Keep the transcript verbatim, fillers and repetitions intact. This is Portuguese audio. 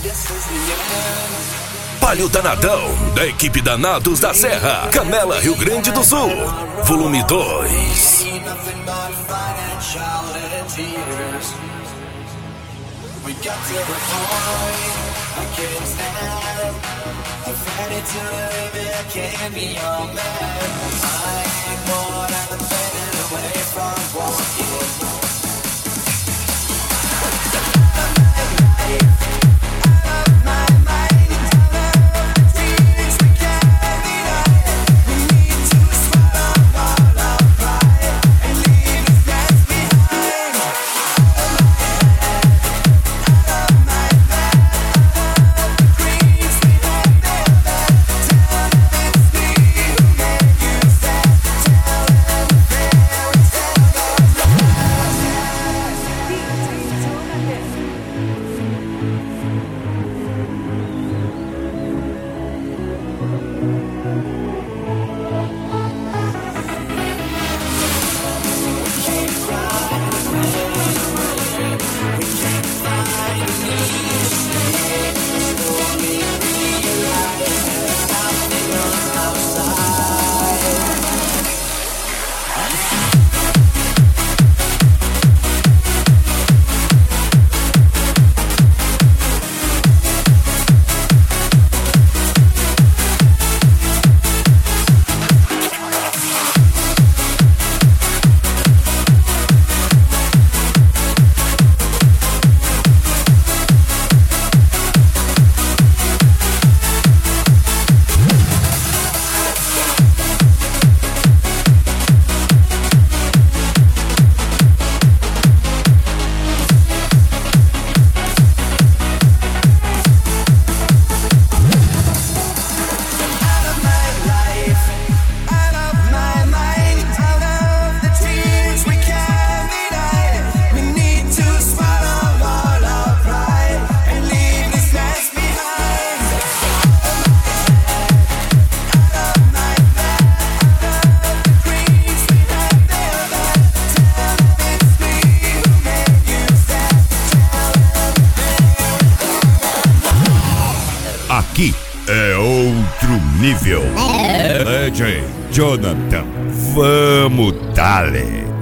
Palio Danadão, da equipe Danados da Serra, Canela, Rio Grande do Sul, volume dois. We got to the point, I can't stand. I've had it to live, I can't be your man. I ain't more than a minute away from walking. Aqui é outro nível. D J Jonathan, vamos dale.